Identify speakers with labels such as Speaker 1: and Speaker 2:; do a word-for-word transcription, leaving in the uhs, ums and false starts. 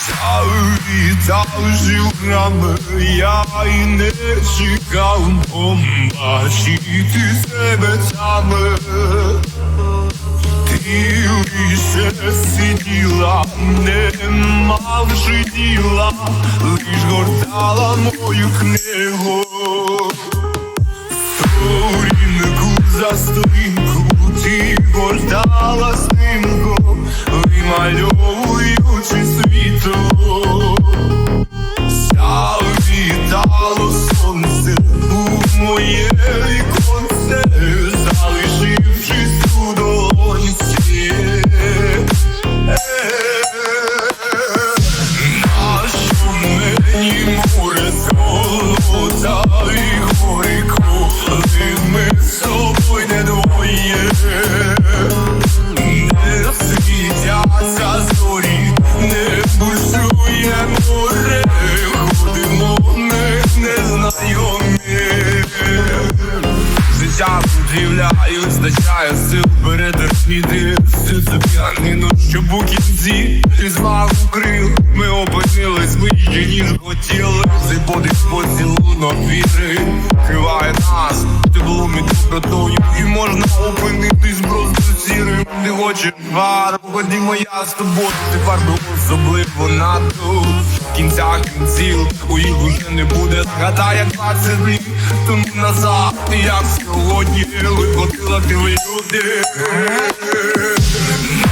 Speaker 1: Завітав журами, я й не чекав побачити себе саме. Ти лише сиділа, не мавши діла, лиш гортала мою книгу. Сторінку за сторінку ти гортала снимку, вимальовуючи світло. Завітало сонце у моє віконце, залишившись у долонці. Нащо мені море золота і гори, коли ми з собою не двоє? Не світяться зорі, не бушує море, ходимо ми незнайомі. Життя подивляє, вистачає сил перетерпіти всю цю п'янину, щоб у кінці різьба крил ми опинились вище, ніж хотіли. Цей подих поцілунок віри криває нас теплом і добротою, і можна опинитись просто сірим. Ти хочеш гару, ходімо я з тобою, ти фарбу особливо надто. Кінця кінців у їх уже не буде. Згадай, як двадцять днів тому назад, як сьогодні виходила ти в люди.